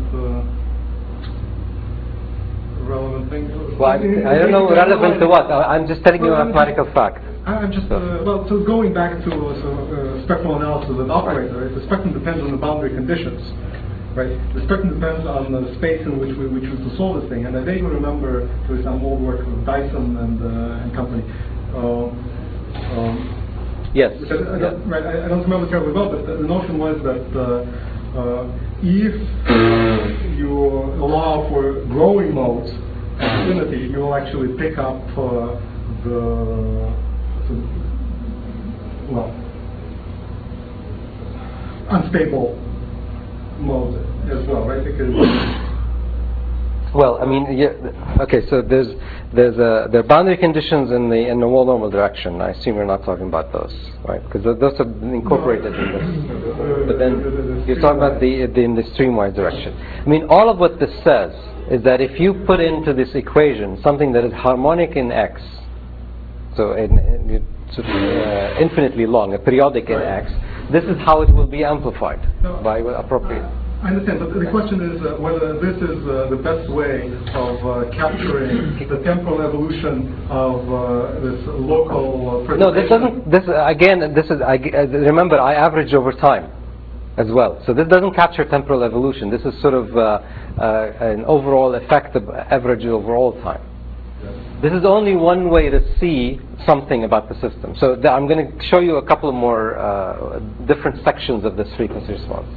thing? Well, I don't know relevant to what. I'm just telling you a mathematical fact. I'm just, so going back to spectral analysis of an operator, right? The spectrum depends on the boundary conditions, right? The spectrum depends on the space in which we choose to solve this thing. And I vaguely remember there was some old work with Dyson and company, Yes. Which I don't remember terribly well, but the notion was that if you allow for growing modes at infinity, you will actually pick up unstable mode as well, right? Because well, I mean, yeah, okay. So there are boundary conditions in the wall normal direction. I assume you're not talking about those, right? Because those are incorporated in this. But then you're talking about in the streamwise direction. I mean, all of what this says is that if you put into this equation something that is harmonic in x, so infinitely long, a periodic in x, this is how it will be amplified by appropriate. I understand, but the question is whether this is the best way of capturing the temporal evolution of this local preservation. No, this doesn't. This again. This is. Remember, I average over time, as well. So this doesn't capture temporal evolution. This is sort of an overall effect of average over all time. This is only one way to see something about the system. So I'm going to show you a couple of more different sections of this frequency response.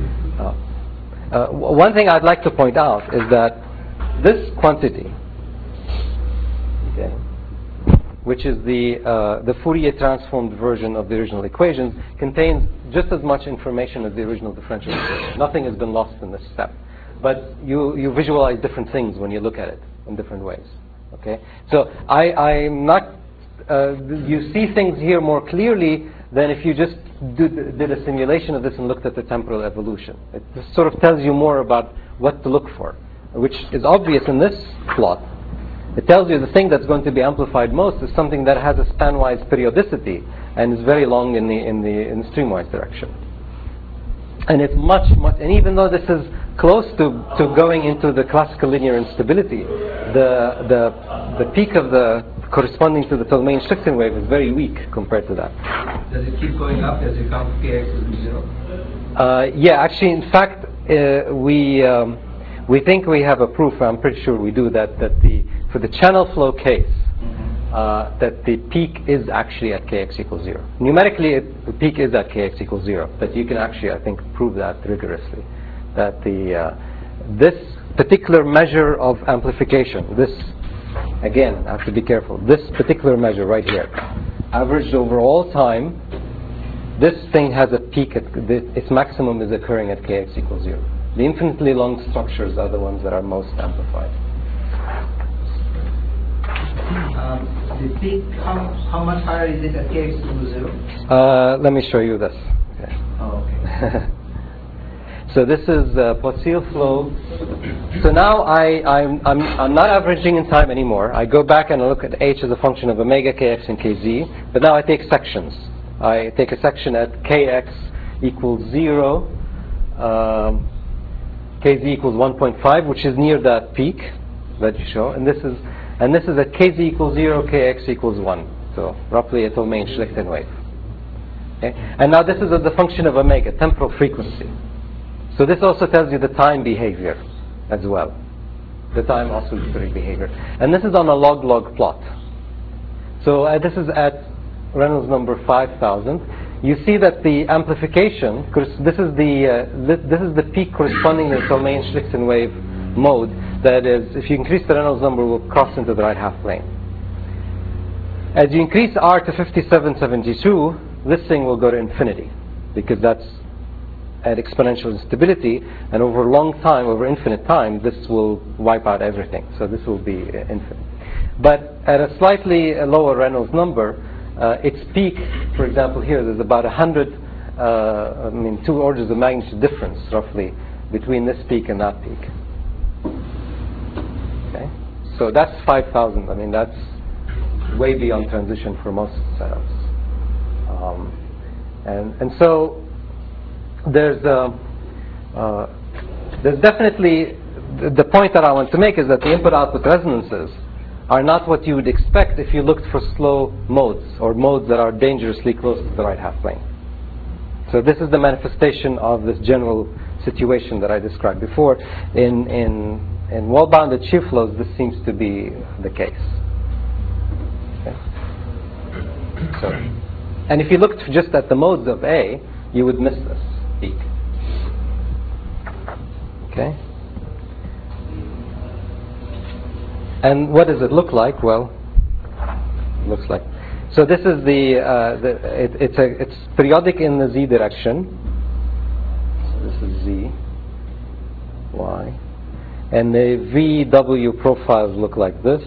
One thing I'd like to point out is that this quantity, okay, which is the Fourier transformed version of the original equations, contains just as much information as the original differential equation. Nothing has been lost in this step. But you visualize different things when you look at it in different ways. Okay, so I'm not. You see things here more clearly than if you just did a simulation of this and looked at the temporal evolution. It just sort of tells you more about what to look for, which is obvious in this plot. It tells you the thing that's going to be amplified most is something that has a spanwise periodicity and is very long in the streamwise direction. And it's much, and even though this is close to going into the classical linear instability, the peak of the corresponding to the Ptolemaic-Schlichten wave is very weak compared to that. Does it keep going up as you count kx is 0? Yeah, actually, in fact, we think we have a proof. I'm pretty sure we do that for the channel flow case, that the peak is actually at kx equals 0. Numerically, the peak is at kx equals 0, but you can actually, I think, prove that rigorously. That this particular measure of amplification, this, again, I have to be careful, this particular measure right here, averaged over all time, this thing has a peak, its maximum is occurring at kx equals 0. The infinitely long structures are the ones that are most amplified. The peak, how much higher is it at kx equals 0? Let me show you this. Okay. Oh, okay. So this is Poiseuille flow. So now I'm not averaging in time anymore. I go back and I look at h as a function of omega, kx, and kz. But now I take sections. I take a section at kx equals 0, kz equals 1.5, which is near that peak that you show, and this is at kz equals 0, kx equals 1. So roughly a Ptolemaic-Schlichten wave. Okay? And now this is as a function of omega, temporal frequency. So this also tells you the time behavior as well. The time oscillatory behavior. And this is on a log-log plot. So this is at Reynolds number 5000. You see that the amplification, this is the peak corresponding to the Ptolemaic-Schlichten wave mode. That is, if you increase the Reynolds number, will cross into the right half plane. As you increase R to 5772, this thing will go to infinity, because that's at exponential instability, and over a long time, over infinite time, this will wipe out everything. So this will be infinite. But at a slightly lower Reynolds number, its peak, for example, here, there's about 100, 2 orders of magnitude difference, roughly, between this peak and that peak. Okay? So that's 5,000. I mean, that's way beyond transition for most setups. And so there's definitely, the point that I want to make is that the input-output resonances are not what you would expect if you looked for slow modes, or modes that are dangerously close to the right half plane. So this is the manifestation of this general situation that I described before. In wall-bounded shear flows, this seems to be the case. Okay. So, and if you looked just at the modes of A, you would miss this peak. Okay. And what does it look like? Well, it looks like. So this is it's periodic in the z direction. So this is z, y, and the VW profiles look like this.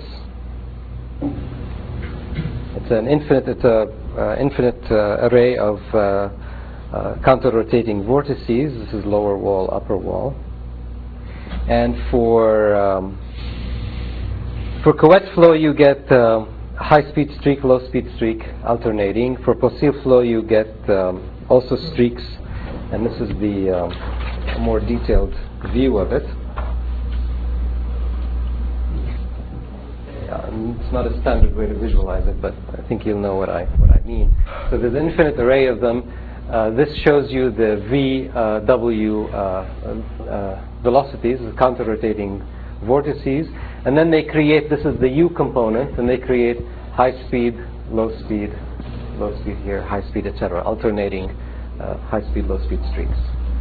It's an infinite. It's a infinite array of counter-rotating vortices. This is lower wall, upper wall, and for Couette flow you get high-speed streak, low-speed streak alternating. For Poiseuille flow you get also streaks, and this is the more detailed view of it. It's not a standard way to visualize it, but I think you'll know what I mean. So there's an infinite array of them. This shows you the VW velocities, the counter-rotating vortices, and then they create, this is the U component, and they create high speed, low speed here, high speed, etc., alternating high speed, low speed streaks.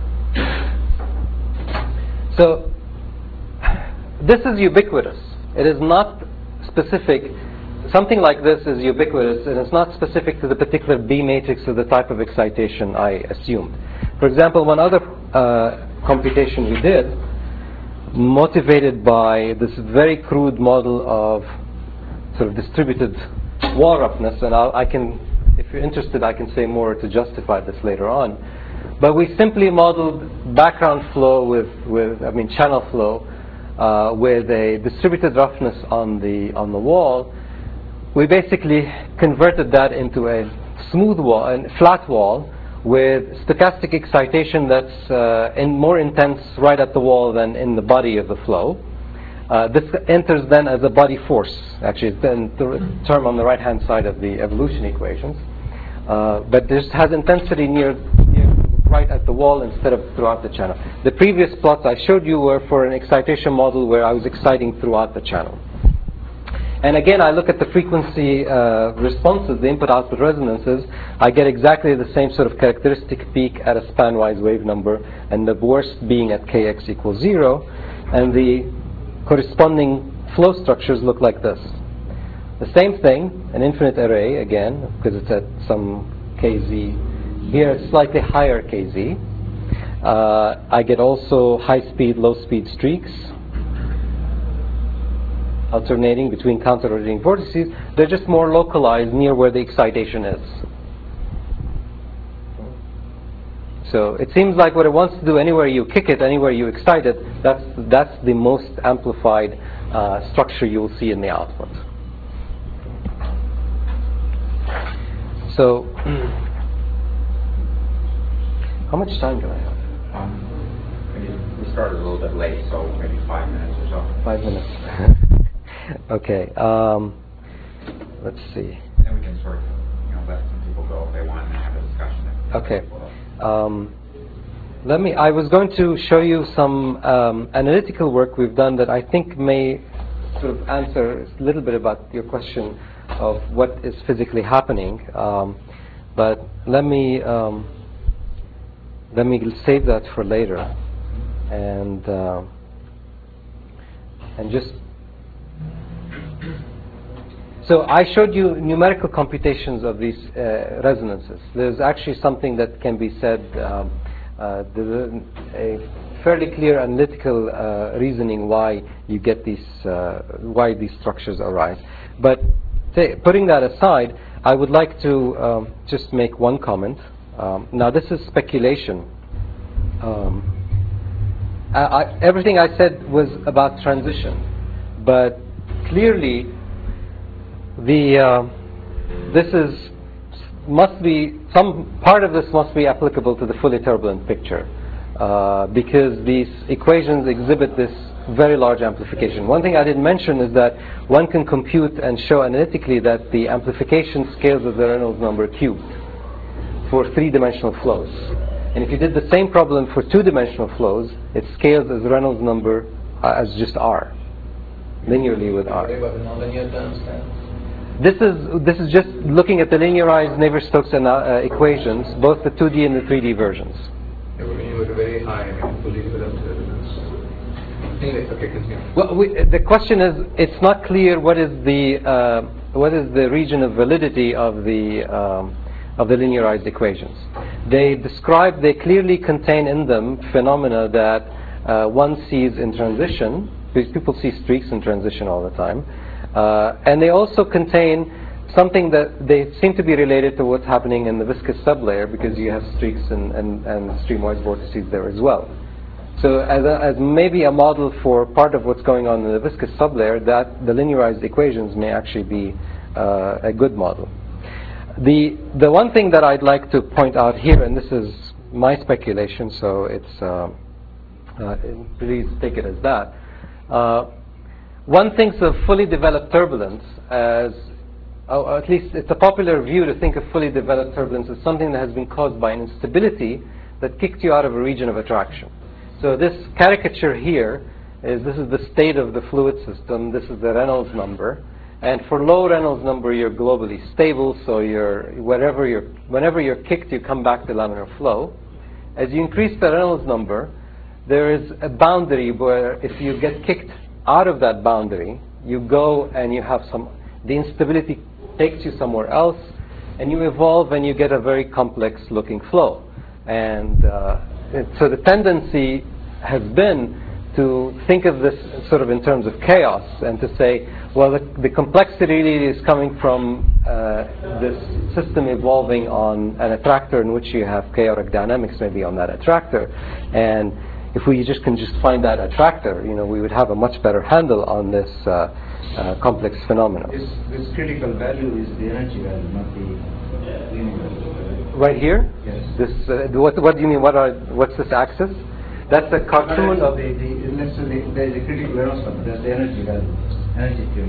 So this is ubiquitous. It is not specific. Something like this is ubiquitous, and it's not specific to the particular B matrix or the type of excitation I assumed. For example, one other computation we did, motivated by this very crude model of sort of distributed wall roughness, and I can, if you're interested, I can say more to justify this later on. But we simply modeled background flow channel flow with a distributed roughness on the wall. We basically converted that into a smooth wall and flat wall with stochastic excitation that's more intense right at the wall than in the body of the flow. This enters then as a body force. Actually, it's then the term on the right-hand side of the evolution equations. But this has intensity near right at the wall instead of throughout the channel. The previous plots I showed you were for an excitation model where I was exciting throughout the channel. And again, I look at the frequency responses, the input-output resonances. I get exactly the same sort of characteristic peak at a span-wise wave number, and the worst being at kx equals 0. And the corresponding flow structures look like this. The same thing, an infinite array, again, because it's at some kz. Here it's slightly higher kz. I get also high-speed, low-speed streaks, alternating between counter-rotating vortices. They're just more localized near where the excitation is. So it seems like what it wants to do, anywhere you kick it, anywhere you excite it, that's the most amplified structure you will see in the output. So, how much time do I have? We started a little bit late, so maybe 5 minutes or so. 5 minutes. Okay. Let's see. Then we can sort of, let some people go if they want and have a discussion. Okay. I was going to show you some analytical work we've done that I think may sort of answer a little bit about your question of what is physically happening. But let me save that for later, and just. So I showed you numerical computations of these resonances. There's actually something that can be said. There's a fairly clear analytical reasoning why you get these, why these structures arise. But putting that aside, I would like to just make one comment. Now this is speculation. Everything I said was about transition, but clearly some part of this must be applicable to the fully turbulent picture, because these equations exhibit this very large amplification. One thing I didn't mention is that one can compute and show analytically that the amplification scales as the Reynolds number cubed for three-dimensional flows. And if you did the same problem for two-dimensional flows, it scales as Reynolds number as just R, linearly with R. What about the nonlinear terms then? This is just looking at the linearized Navier-Stokes equations, both the 2D and the 3D versions. When you look at very high, fully developed evidence. Anyway, okay, continue. Well, the question is, it's not clear what is the region of validity of the linearized equations. They clearly contain in them phenomena that one sees in transition, because people see streaks in transition all the time, and they also contain something that they seem to be related to what's happening in the viscous sublayer, because you have streaks and streamwise vortices there as well. So as maybe a model for part of what's going on in the viscous sublayer, that the linearized equations may actually be a good model. The one thing that I'd like to point out here, and this is my speculation, so it's please take it as that. One thinks of fully developed turbulence as, or at least it's a popular view to think of fully developed turbulence as something that has been caused by an instability that kicked you out of a region of attraction. So this caricature here this is the state of the fluid system. This is the Reynolds number. And for low Reynolds number, you're globally stable, so whenever you're kicked, you come back to laminar flow. As you increase the Reynolds number, there is a boundary where if you get kicked out of that boundary, you go and you have the instability takes you somewhere else, and you evolve and you get a very complex looking flow. And so the tendency has been to think of this sort of in terms of chaos and to say, well, the complexity really is coming from this system evolving on an attractor in which you have chaotic dynamics maybe on that attractor. And if we can just find that attractor, we would have a much better handle on this complex phenomenon. This critical value is the energy value, not the linear value. Right here? Yes. This, what do you mean? What's this axis? That's a cartoon of there is a critical Reynolds number. That's the energy value, energy theory,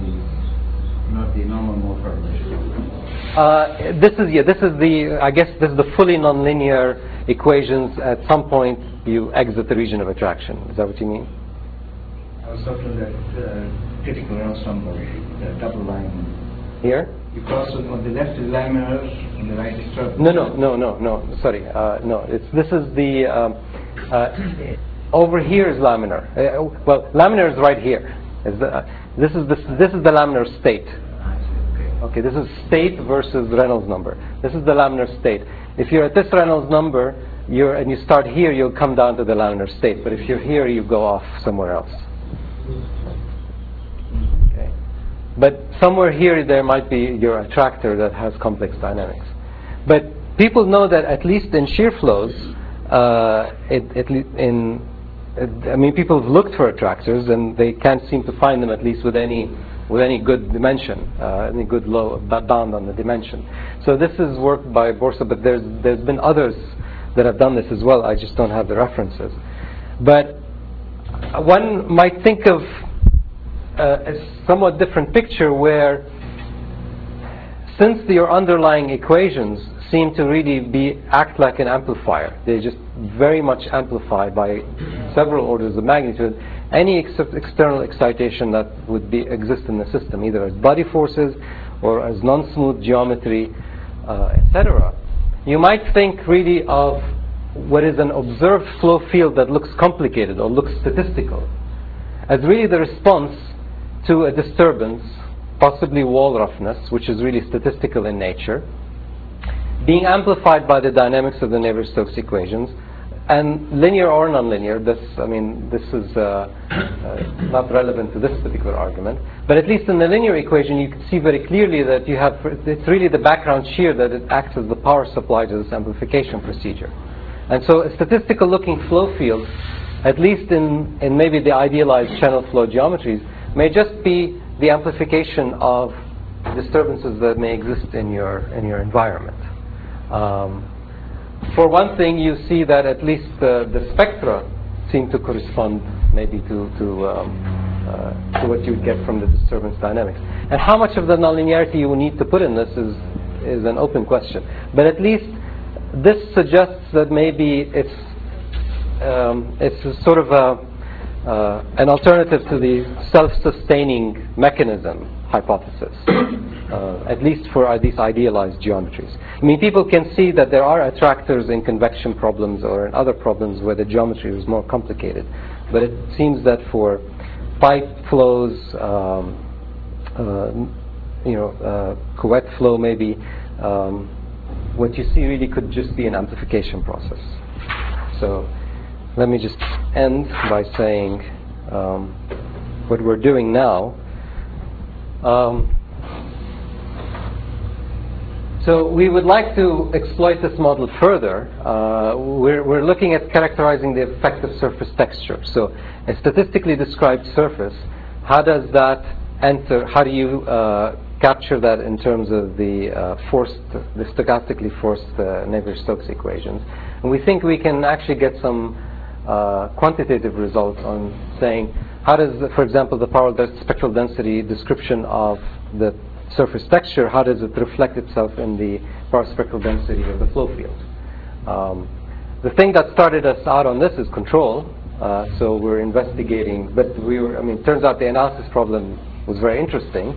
not the normal mode formulation. This is the fully nonlinear equations. At some point, you exit the region of attraction. Is that what you mean? I was talking about that critical Reynolds number, the double line. Here? You cross on the left is laminar, on the right is turbulent. No. Sorry, no. This is the over here is laminar. Well, laminar is right here. This is the laminar state. Okay, this is state versus Reynolds number. This is the laminar state. If you're at this Reynolds number, and you start here, you'll come down to the laminar state. But if you're here, you go off somewhere else. Okay. But somewhere here, there might be your attractor that has complex dynamics. But people know that at least in shear flows, people have looked for attractors and they can't seem to find them, at least with any good dimension, any good low bound on the dimension. So this is work by Borsa, but there's been others that have done this as well. I just don't have the references. But one might think of a somewhat different picture where, since your underlying equations seem to really act like an amplifier, they just very much amplify by several orders of magnitude any external excitation that would exist in the system, either as body forces or as non-smooth geometry, etc. You might think really of what is an observed flow field that looks complicated or looks statistical as really the response to a disturbance, possibly wall roughness, which is really statistical in nature, being amplified by the dynamics of the Navier-Stokes equations, and linear or nonlinear. This is not relevant to this particular argument, but at least in the linear equation, you can see very clearly that it's really the background shear that it acts as the power supply to this amplification procedure. And so a statistical looking flow field, at least in maybe the idealized channel flow geometries, may just be the amplification of disturbances that may exist in your environment. For one thing, you see that at least the spectra seem to correspond maybe to what you would get from the disturbance dynamics. And how much of the nonlinearity you will need to put in this is an open question. But at least this suggests that maybe it's sort of an alternative to the self-sustaining mechanism hypothesis, at least for these idealized geometries. I mean, people can see that there are attractors in convection problems or in other problems where the geometry is more complicated, but it seems that for pipe flows, Couette flow maybe, what you see really could just be an amplification process. So let me just end by saying what we're doing now. So we would like to exploit this model further. We're looking at characterizing the effect of surface texture. So a statistically described surface, how does that enter, how do you capture that in terms of the stochastically forced Navier-Stokes equations? And we think we can actually get some quantitative results on saying how does, for example, the power spectral density description of the surface texture, how does it reflect itself in the power spectral density of the flow field? The thing that started us out on this is control. So we're investigating, but it turns out the analysis problem was very interesting.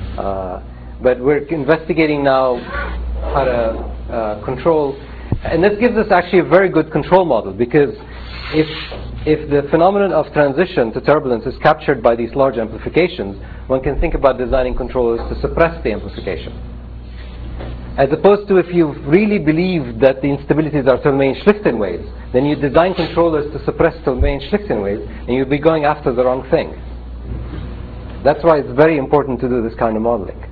But we're investigating now how to control, and this gives us actually a very good control model, because if the phenomenon of transition to turbulence is captured by these large amplifications, one can think about designing controllers to suppress the amplification. As opposed to if you really believe that the instabilities are Tourmaline-Schlichten waves, then you design controllers to suppress Tourmaline-Schlichten waves, and you'll be going after the wrong thing. That's why it's very important to do this kind of modeling.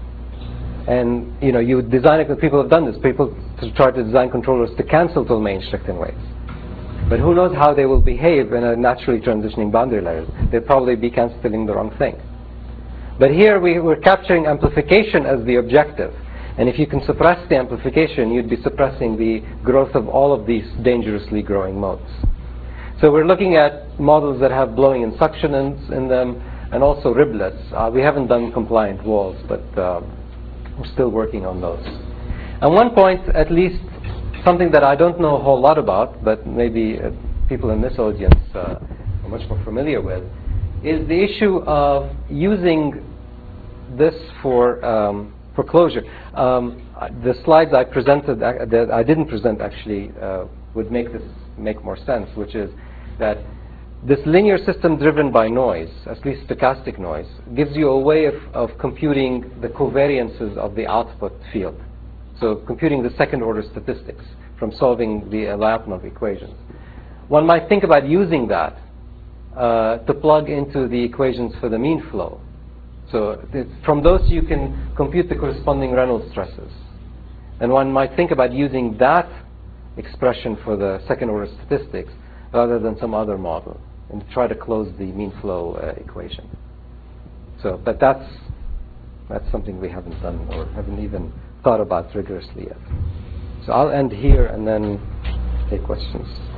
And you design it, people have done this. People try to design controllers to cancel Tourmaline-Schlichten waves. But who knows how they will behave in a naturally transitioning boundary layer. They'll probably be canceling the wrong thing. But here we're capturing amplification as the objective. And if you can suppress the amplification, you'd be suppressing the growth of all of these dangerously growing modes. So we're looking at models that have blowing and suction in them, and also riblets. We haven't done compliant walls, but we're still working on those. At one point, at least, something that I don't know a whole lot about, but maybe people in this audience are much more familiar with, is the issue of using this for closure. The slides I presented, that I didn't present actually, would make this make more sense, which is that this linear system driven by noise, at least stochastic noise, gives you a way of computing the covariances of the output field. So computing the second order statistics from solving the Lyapunov equations. One might think about using that to plug into the equations for the mean flow. So from those you can compute the corresponding Reynolds stresses. And one might think about using that expression for the second order statistics rather than some other model, and try to close the mean flow equation. So, but that's something we haven't done or haven't even thought about rigorously yet. So I'll end here and then take questions.